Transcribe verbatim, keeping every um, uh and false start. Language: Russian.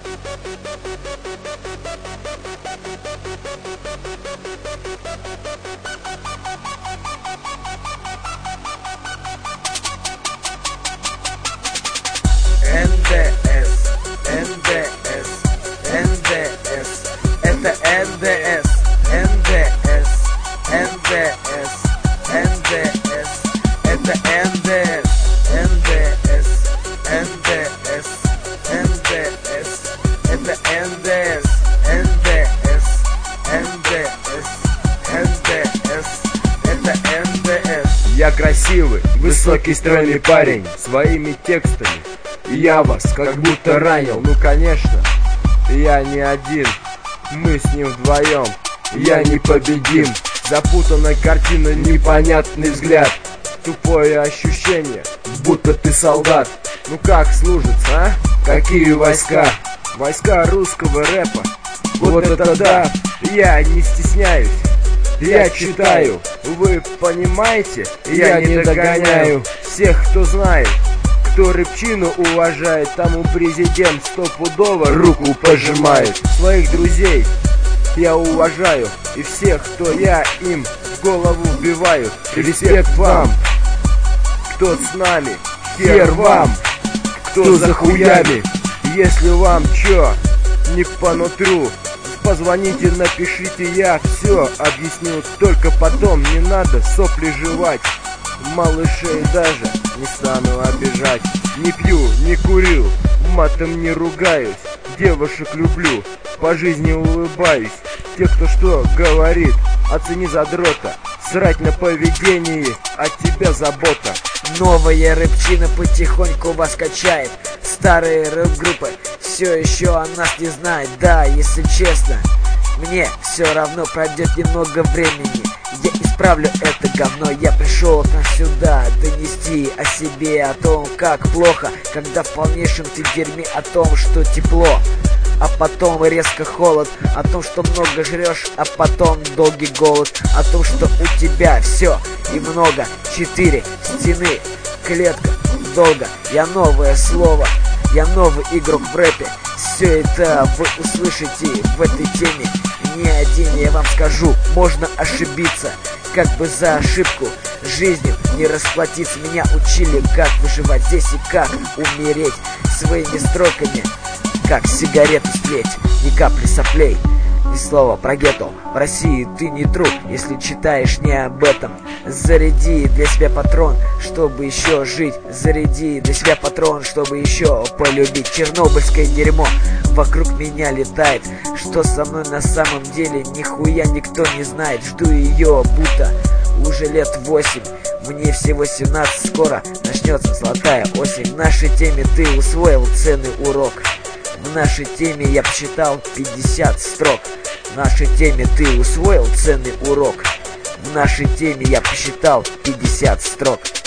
эн дэ эс, эн дэ эс, эн дэ эс, это эн дэ эс, эн дэ эс, эн дэ эс, эн дэ эс, это эн дэ эс, эн дэ эс, эн дэ эс, эн дэ эс, это эн дэ эс, эн дэ эс, эн дэ эс, эн дэ эс, это эн дэ эс. Я красивый, высокий, стройный парень. Своими текстами я вас как будто ранил. Ну конечно, я не один, мы с ним вдвоем. Я непобедим. Запутанная картина, непонятный взгляд, тупое ощущение, будто ты солдат. Ну как служится, а? Какие войска? Войска русского рэпа. Вот это да, я не стесняюсь. Я читаю, вы понимаете, я не догоняю всех, кто знает, кто рэпчину уважает, тому президент стопудово руку пожимает. Своих друзей я уважаю, и всех, кто я им в голову вбиваю. Респект вам, кто с нами, хер вам, кто за хуями. Если вам чё не по нутру, позвоните, напишите, я все объясню. Только потом не надо сопли жевать, малышей даже не стану обижать. Не пью, не курю, матом не ругаюсь, девушек люблю, по жизни улыбаюсь. Те, кто что говорит, оцени задрота, срать на поведении, от тебя забота. Новая рэпчина потихоньку вас качает. Старые рэп-группы все еще о нас не знают. Да, если честно, мне все равно, пройдет немного времени, я исправлю это говно. Я пришел к нам сюда донести о себе, о том, как плохо, когда в полнейшем ты дерьме, о том, что тепло, а потом резко холод, о том, что много жрешь, а потом долгий голод, о том, что у тебя все и много. Четыре стены, клетка, долго. Я новое слово, я новый игрок в рэпе. Все это вы услышите в этой теме. Не один, я вам скажу, можно ошибиться, как бы за ошибку жизнью не расплатиться. Меня учили, как выживать здесь и как умереть своими строками, как сигарету сплеть, ни капли соплей, ни слова про гетто. В России ты не труп, если читаешь не об этом. Заряди для себя патрон, чтобы еще жить. Заряди для себя патрон, чтобы еще полюбить. Чернобыльское дерьмо вокруг меня летает. Что со мной на самом деле, нихуя никто не знает. Жду ее будто уже лет восемь. Мне всего семнадцать, скоро начнется золотая осень. В нашей теме ты усвоил ценный урок. В нашей теме я посчитал пятьдесят строк. В нашей теме ты усвоил ценный урок. В нашей теме я посчитал пятьдесят строк.